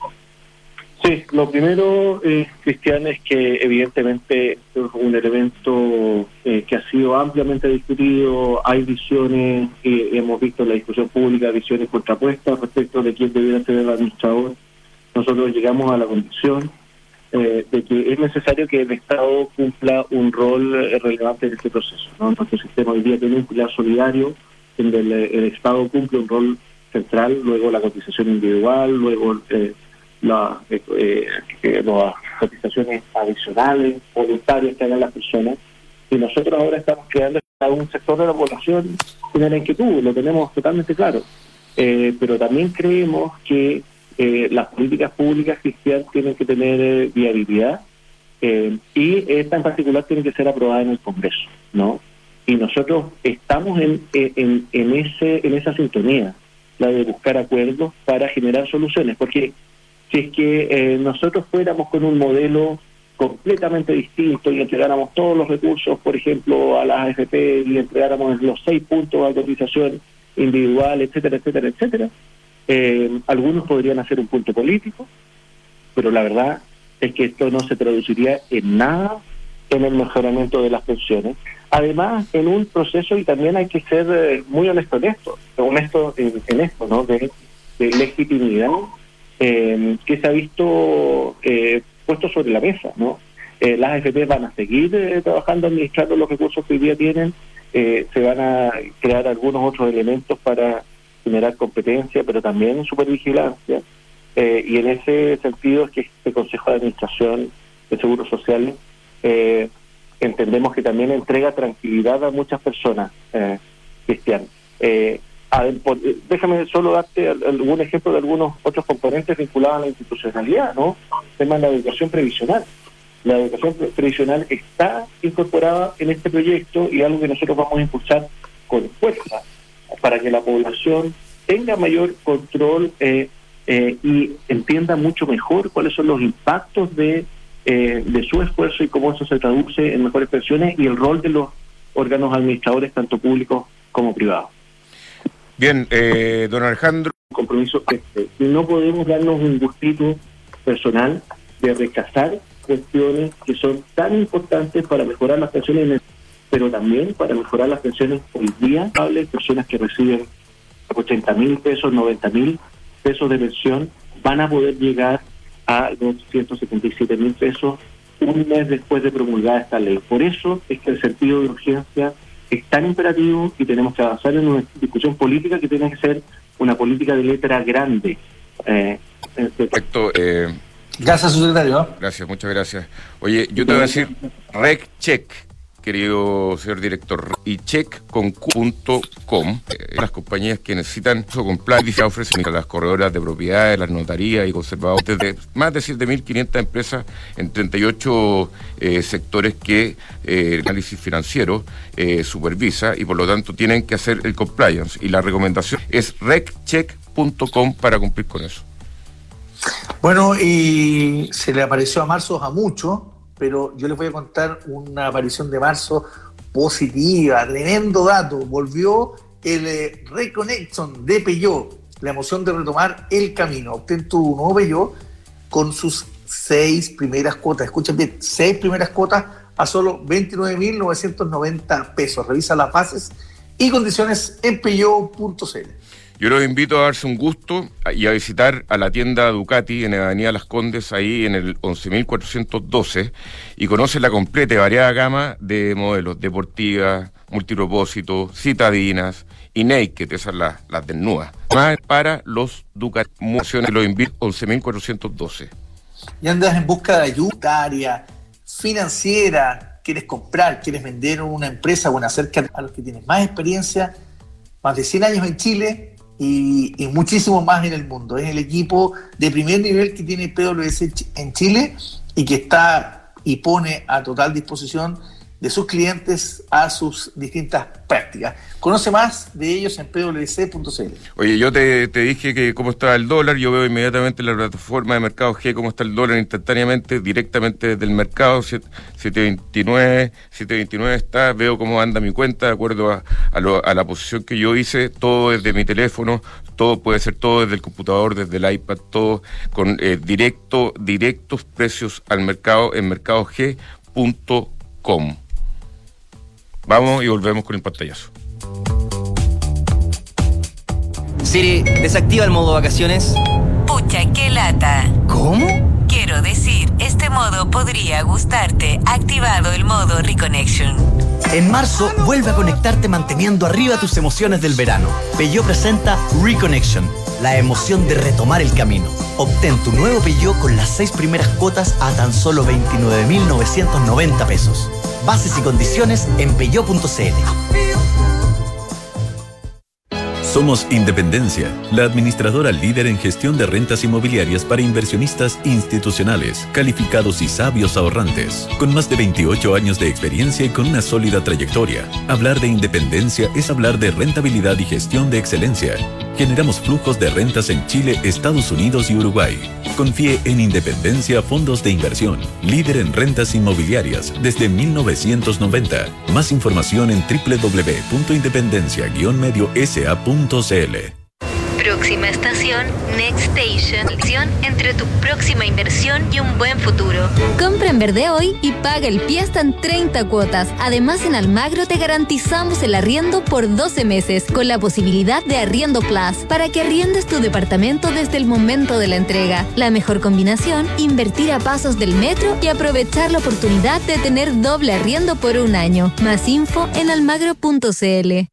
Sí, lo primero, Cristian, es que evidentemente esto es un elemento que ha sido ampliamente discutido. Hay visiones, hemos visto en la discusión pública, visiones contrapuestas respecto de quién debiera ser el administrador. Nosotros llegamos a la convicción de que es necesario que el Estado cumpla un rol relevante en este proceso, ¿no? Nuestro sistema hoy día tiene un pilar solidario, donde el Estado cumple un rol central, luego la cotización individual, luego las cotizaciones adicionales, voluntarias que hagan las personas, y nosotros ahora estamos creando a un sector de la población que tiene la inquietud, lo tenemos totalmente claro, pero también creemos que las políticas públicas, Cristian, tienen que tener viabilidad, y esta en particular tiene que ser aprobada en el Congreso, ¿no? Y nosotros estamos en esa sintonía, la de buscar acuerdos para generar soluciones, porque si es que nosotros fuéramos con un modelo completamente distinto y entregáramos todos los recursos, por ejemplo, a las AFP, y entregáramos los 6 puntos de cotización individual, etcétera, etcétera, etcétera, algunos podrían hacer un punto político, pero la verdad es que esto no se traduciría en nada en el mejoramiento de las pensiones. Además, en un proceso, y también hay que ser muy honesto en esto, ¿no? De legitimidad, que se ha visto puesto sobre la mesa, ¿no? Las AFP van a seguir trabajando, administrando los recursos que hoy día tienen, se van a crear algunos otros elementos para generar competencia, pero también supervigilancia, y en ese sentido es que este Consejo de Administración de Seguros Sociales entendemos que también entrega tranquilidad a muchas personas, Cristian. Déjame solo darte algún ejemplo de algunos otros componentes vinculados a la institucionalidad, ¿no? El tema de la educación previsional. La educación previsional está incorporada en este proyecto, y algo que nosotros vamos a impulsar con fuerza para que la población tenga mayor control y entienda mucho mejor cuáles son los impactos de su esfuerzo y cómo eso se traduce en mejores pensiones, y el rol de los órganos administradores, tanto públicos como privados. Bien, don Alejandro. Compromiso no podemos darnos un gustito personal de rechazar cuestiones que son tan importantes para mejorar las pensiones, pero también para mejorar las pensiones hoy día. Personas que reciben 80,000 pesos, 90,000 pesos de pensión, van a poder llegar a los 177,000 pesos un mes después de promulgada esta ley. Por eso es que el sentido de urgencia es tan imperativo, y tenemos que avanzar en una discusión política que tiene que ser una política de letra grande. Perfecto. Gracias, secretario. Gracias, muchas gracias. Oye, yo te voy a decir RecCheck, querido señor director, y check.com. Las compañías que necesitan eso con plan ofrecen a las corredoras de propiedades, las notarías y conservadores de más de 7.500 empresas en 38 sectores que el análisis financiero supervisa, y por lo tanto tienen que hacer el compliance, y la recomendación es reccheck.com para cumplir con eso. Bueno, y se le apareció a marzo a mucho, pero yo les voy a contar una aparición de marzo positiva, tremendo dato. Volvió el Reconnection de Peugeot, la emoción de retomar el camino. Obtén tu nuevo Peugeot con sus 6 primeras cuotas. Escuchen bien, 6 primeras cuotas a solo 29.990 pesos. Revisa las bases y condiciones en peugeot.cl. Yo los invito a darse un gusto y a visitar a la tienda Ducati en Avenida Las Condes, ahí en el 11.412, y conoce la completa y variada gama de modelos deportivas, multipropósito, citadinas y naked, esas las desnudas. Más para los Ducati, los invito 11.412. Y andas en busca de ayuda financiera, quieres comprar, quieres vender una empresa, bueno, acerca a los que tienen más experiencia, más de 100 años en Chile y muchísimo más en el mundo. Es el equipo de primer nivel que tiene PwC en Chile y que está y pone a total disposición de sus clientes a sus distintas prácticas. Conoce más de ellos en pwc.cl. Oye, yo te dije que cómo está el dólar. Yo veo inmediatamente en la plataforma de Mercado G cómo está el dólar instantáneamente, directamente desde el mercado. 7.29 está. Veo cómo anda mi cuenta de acuerdo a la posición que yo hice. Todo desde mi teléfono, todo puede ser todo desde el computador, desde el iPad, todo con directos precios al mercado en mercadog.com. Vamos y volvemos con el pantallazo. Siri, desactiva el modo vacaciones. Pucha, qué lata. ¿Cómo? Quiero decir, este modo podría gustarte. Activado el modo Reconnection. En marzo, vuelve a conectarte manteniendo arriba tus emociones del verano. Peugeot presenta Reconnection, la emoción de retomar el camino. Obtén tu nuevo Peugeot con las 6 primeras cuotas a tan solo 29.990 pesos. Bases y condiciones en peugeot.cl. Somos Independencia, la administradora líder en gestión de rentas inmobiliarias para inversionistas institucionales, calificados y sabios ahorrantes. Con más de 28 años de experiencia y con una sólida trayectoria, hablar de independencia es hablar de rentabilidad y gestión de excelencia. Generamos flujos de rentas en Chile, Estados Unidos y Uruguay. Confíe en Independencia Fondos de Inversión, líder en rentas inmobiliarias desde 1990. Más información en www.independencia-mediosa.cl. Próxima estación, Next Station. Entre tu próxima inversión y un buen futuro. Compra en verde hoy y paga el pie hasta en 30 cuotas. Además, en Almagro te garantizamos el arriendo por 12 meses, con la posibilidad de Arriendo Plus, para que arriendes tu departamento desde el momento de la entrega. La mejor combinación, invertir a pasos del metro y aprovechar la oportunidad de tener doble arriendo por un año. Más info en almagro.cl.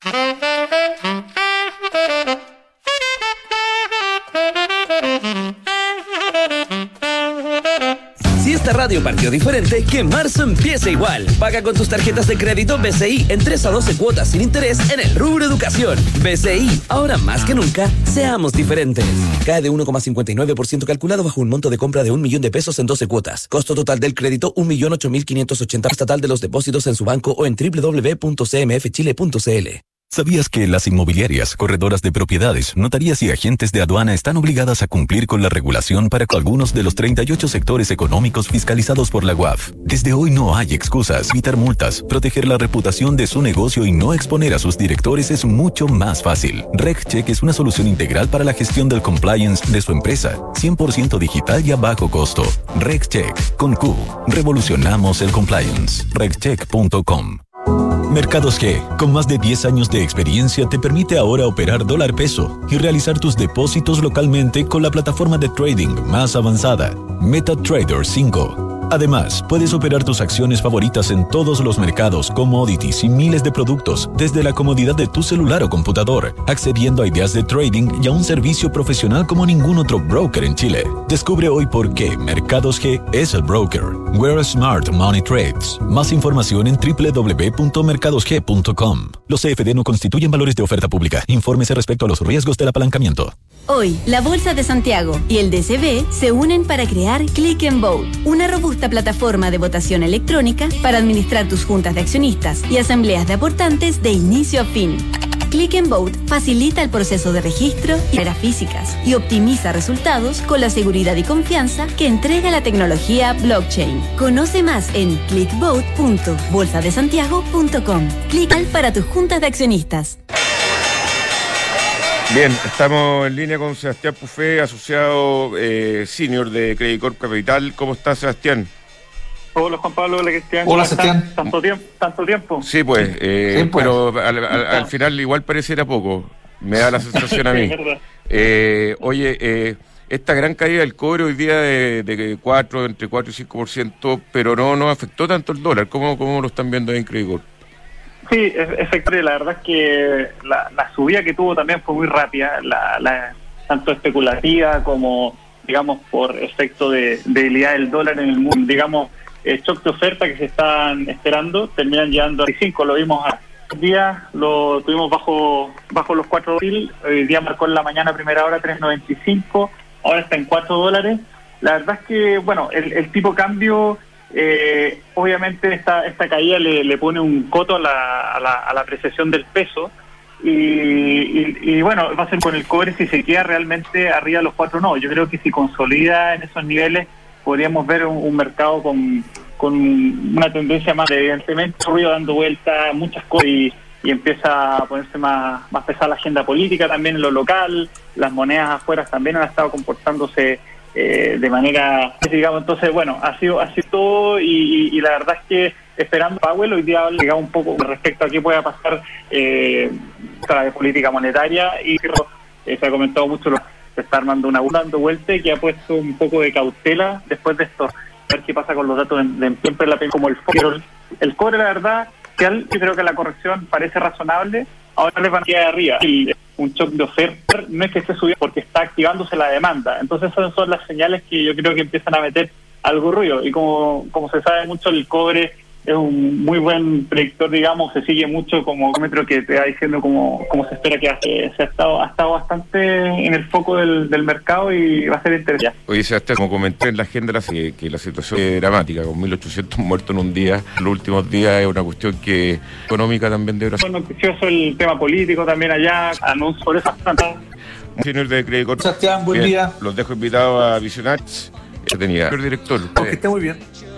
Si esta radio partió diferente, que marzo empiece igual. Paga con tus tarjetas de crédito BCI en 3 a 12 cuotas sin interés en el rubro educación. BCI, ahora más que nunca, seamos diferentes. Cae de 1,59% calculado bajo un monto de compra de 1 millón de pesos en 12 cuotas. Costo total del crédito 1.008.580. Estatal de los depósitos en su banco o en www.cmfchile.cl. ¿Sabías que las inmobiliarias, corredoras de propiedades, notarías y agentes de aduana están obligadas a cumplir con la regulación para algunos de los 38 sectores económicos fiscalizados por la UAF? Desde hoy no hay excusas. Evitar multas, proteger la reputación de su negocio y no exponer a sus directores es mucho más fácil. RegCheck es una solución integral para la gestión del compliance de su empresa, 100% digital y a bajo costo. RegCheck, con Q. Revolucionamos el compliance. RegCheck.com. Mercados G, con más de 10 años de experiencia, te permite ahora operar dólar peso y realizar tus depósitos localmente con la plataforma de trading más avanzada, MetaTrader 5. Además, puedes operar tus acciones favoritas en todos los mercados, commodities y miles de productos desde la comodidad de tu celular o computador, accediendo a ideas de trading y a un servicio profesional como ningún otro broker en Chile. Descubre hoy por qué Mercados G es el broker. Where Smart Money Trades. Más información en www.mercadosg.com. Los CFD no constituyen valores de oferta pública. Infórmese respecto a los riesgos del apalancamiento. Hoy, la Bolsa de Santiago y el DCB se unen para crear Click and Vote, una robusta plataforma de votación electrónica para administrar tus juntas de accionistas y asambleas de aportantes de inicio a fin. Click and Vote facilita el proceso de registro y maneras físicas y optimiza resultados con la seguridad y confianza que entrega la tecnología blockchain. Conoce más en clickvote.bolsadesantiago.com. Click para tus juntas de accionistas. Bien, estamos en línea con Sebastián Pufé, asociado senior de Credit Corp Capital. ¿Cómo estás, Sebastián? Hola, Juan Pablo, hola, Cristian. Hola, Sebastián. ¿Tanto tiempo? Sí, pues, pero al final igual pareciera poco. Me da la sensación a mí. Oye, esta gran caída del cobre hoy día de entre 4 y 5%, pero no afectó tanto el dólar. ¿Cómo lo están viendo ahí en Credicorp? Sí, efectivamente, la verdad es que la subida que tuvo también fue muy rápida, tanto especulativa como, digamos, por efecto de debilidad del dólar en el mundo. Digamos, el shock de oferta que se están esperando terminan llegando a 5, lo vimos el día, lo tuvimos bajo los $4. Hoy día marcó en la mañana primera hora 3.95, ahora está en $4. La verdad es que, bueno, el tipo de cambio, obviamente esta caída le pone un coto a la apreciación del peso y bueno, va a ser con el cobre si se queda realmente arriba de los 4 no. Yo creo que si consolida en esos niveles podríamos ver un mercado con una tendencia más, evidentemente, ruido dando vuelta, muchas cosas y empieza a ponerse más pesada la agenda política también en lo local, las monedas afuera también han estado comportándose de manera, digamos, entonces bueno, ha sido todo y la verdad es que esperando Powell hoy día llegado un poco respecto a qué pueda pasar para la política monetaria y se ha comentado mucho, se está armando una dando vuelta y que ha puesto un poco de cautela después de esto, a ver qué pasa con los datos de siempre la como el cobre, la verdad yo creo que la corrección parece razonable, ahora les van a quedar arriba un shock de oferta, no es que esté subiendo porque está activándose la demanda, entonces esas son las señales que yo creo que empiezan a meter algo ruido y como se sabe mucho el cobre es un muy buen predictor, digamos, se sigue mucho como metro que te va diciendo cómo se espera que ha estado bastante en el foco del mercado y va a ser interesante. Oye, Sebastián, como comenté en la agenda, que la situación es dramática, con 1.800 muertos en un día, los últimos días es una cuestión que económica también de Brasil. Bueno, noticioso el tema político también allá, anuncio por esas tantas. Señor de Credicorp. Sebastián, buen día. Los dejo invitados a Visionar. Tenía el director. Que esté muy bien.